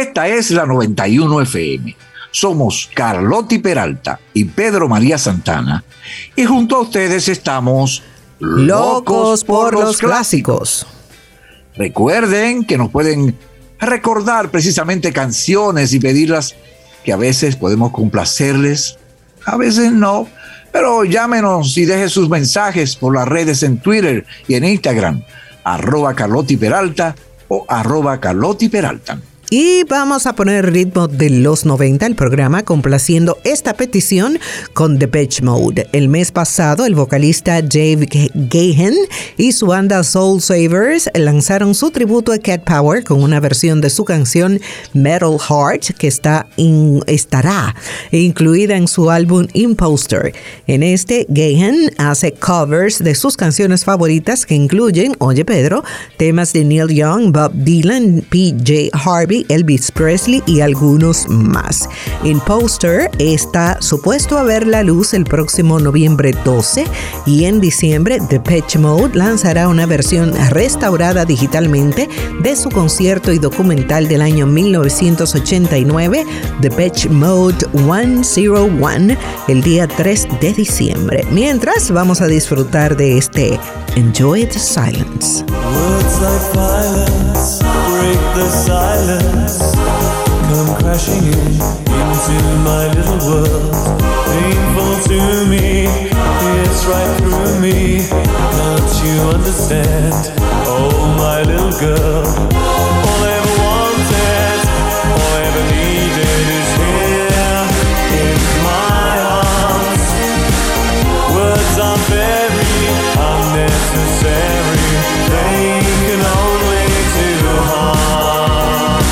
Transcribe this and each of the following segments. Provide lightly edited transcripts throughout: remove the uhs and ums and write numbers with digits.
Esta es la 91 FM. Somos Carlotti Peralta y Pedro María Santana. Y junto a ustedes estamos Locos por los clásicos. Recuerden que nos pueden recordar precisamente canciones y pedirlas, que a veces podemos complacerles, a veces no. Pero llámenos y deje sus mensajes por las redes en Twitter y en Instagram, @Carlotti Peralta o @Carlotti Peralta. Y vamos a poner ritmo de los 90 al programa, complaciendo esta petición con Depeche Mode. El mes pasado, el vocalista Dave Gahan y su banda Soul Savers lanzaron su tributo a Cat Power con una versión de su canción Metal Heart, que estará incluida en su álbum Imposter. En este, Gahan hace covers de sus canciones favoritas, que incluyen, oye Pedro, temas de Neil Young, Bob Dylan, PJ Harvey, Elvis Presley y algunos más. Imposter está supuesto a ver la luz el próximo noviembre 12 y en diciembre Depeche Mode lanzará una versión restaurada digitalmente de su concierto y documental del año 1989, Depeche Mode 101, el día 3 de diciembre. Mientras, vamos a disfrutar de este Enjoy the Silence. Words like violence break the silence, come crashing into my little world. Painful to me, it's right through me. Can't you understand? Oh, my little girl. All I ever wanted, all I ever needed is here in my arms. Words are very unnecessary, they can only do harm.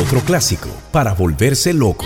otro clásico para volverse locos.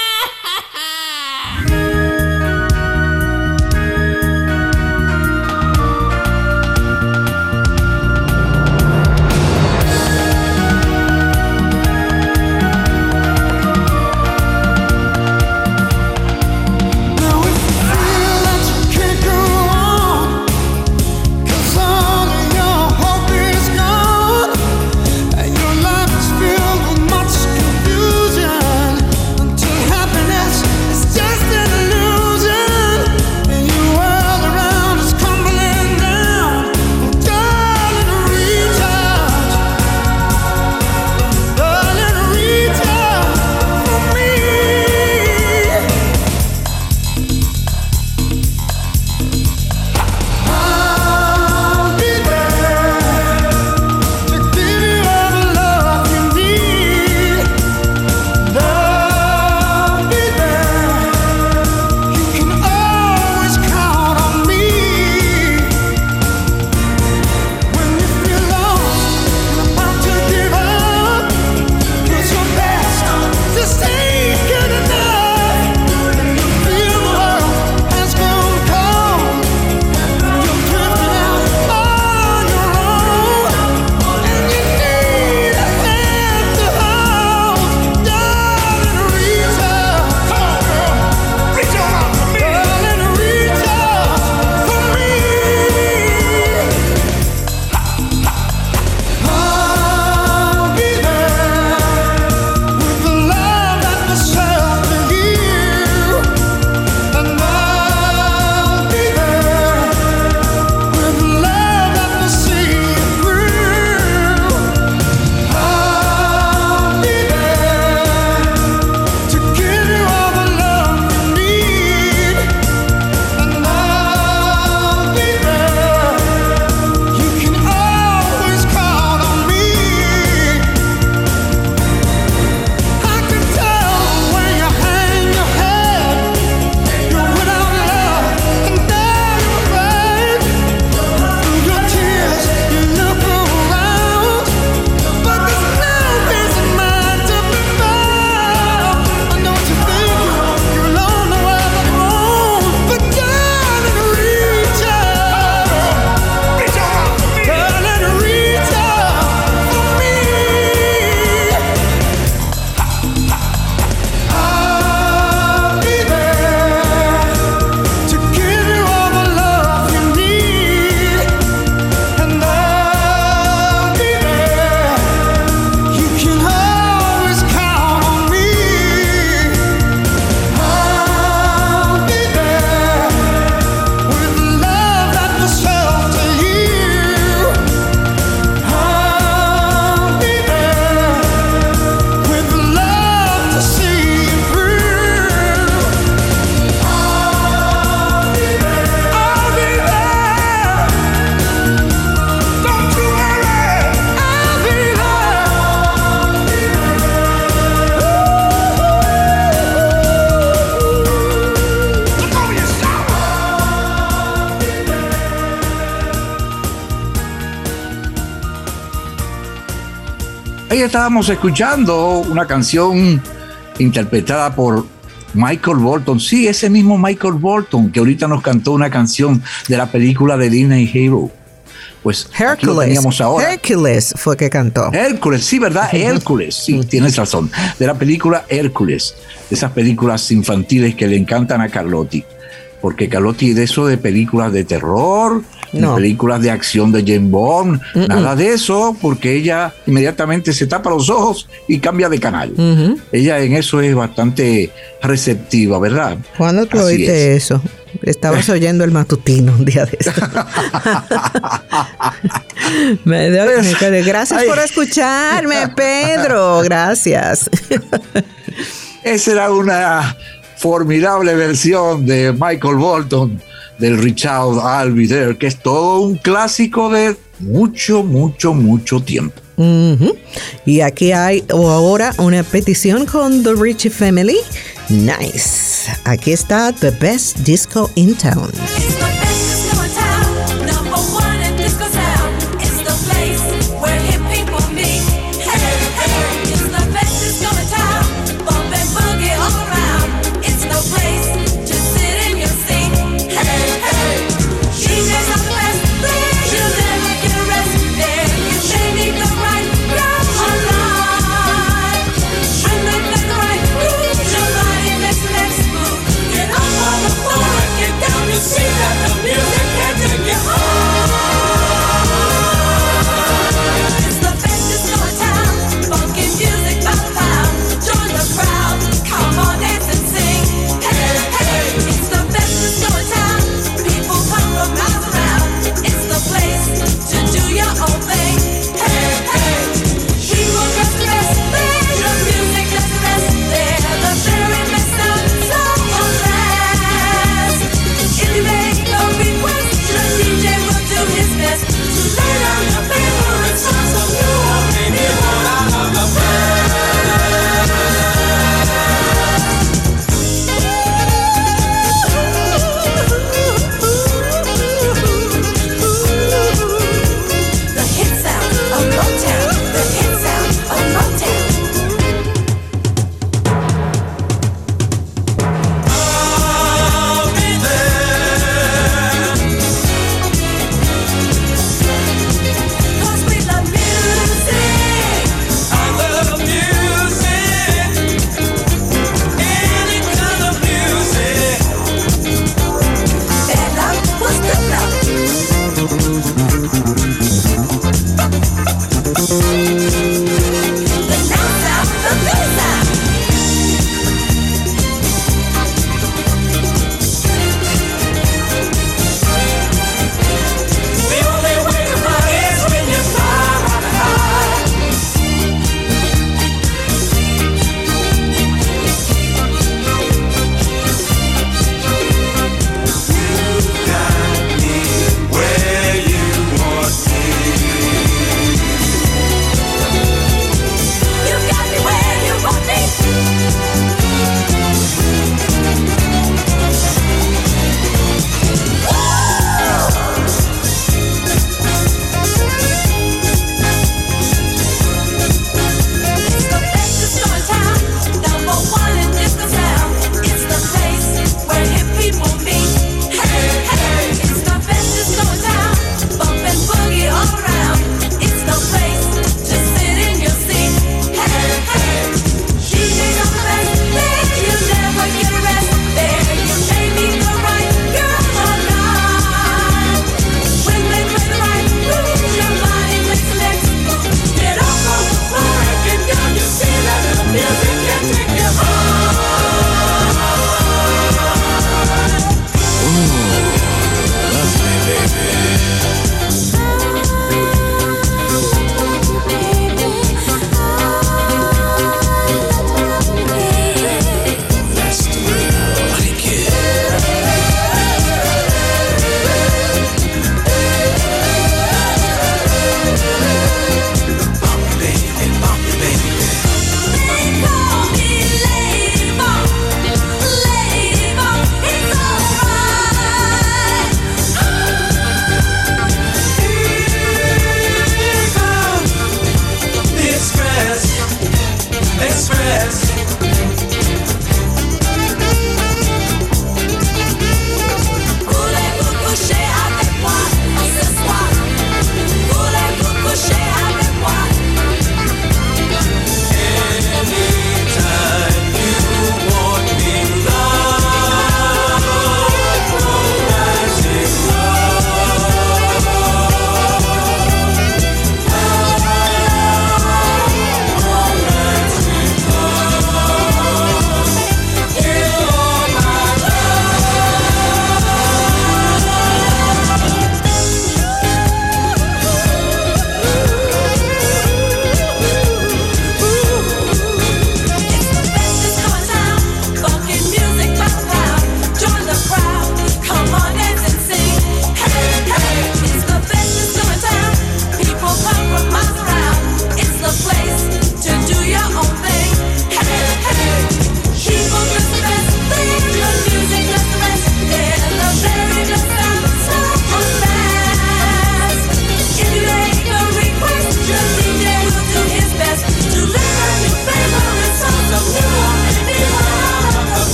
Ahí estábamos escuchando una canción interpretada por Michael Bolton. Sí, ese mismo Michael Bolton que ahorita nos cantó una canción de la película de Disney Hero. Pues aquí lo teníamos ahora. Hércules fue que cantó. Hércules, sí, ¿verdad? Hércules, sí, tienes razón. De la película Hércules, de esas películas infantiles que le encantan a Carlotti. Porque Carlotti de eso de películas de terror, no. De películas de acción de James Bond, nada de eso, porque ella inmediatamente se tapa los ojos y cambia de canal. Ella en eso es bastante receptiva, ¿verdad? ¿Cuándo tú oíste eso? Estabas oyendo el matutino un día de eso. Gracias por escucharme, Pedro. Gracias. Esa era una formidable versión de Michael Bolton del Richard I'll Be There, que es todo un clásico de mucho tiempo. Y aquí hay ahora una petición con The Ritchie Family. Nice. Aquí está The Best Disco in Town.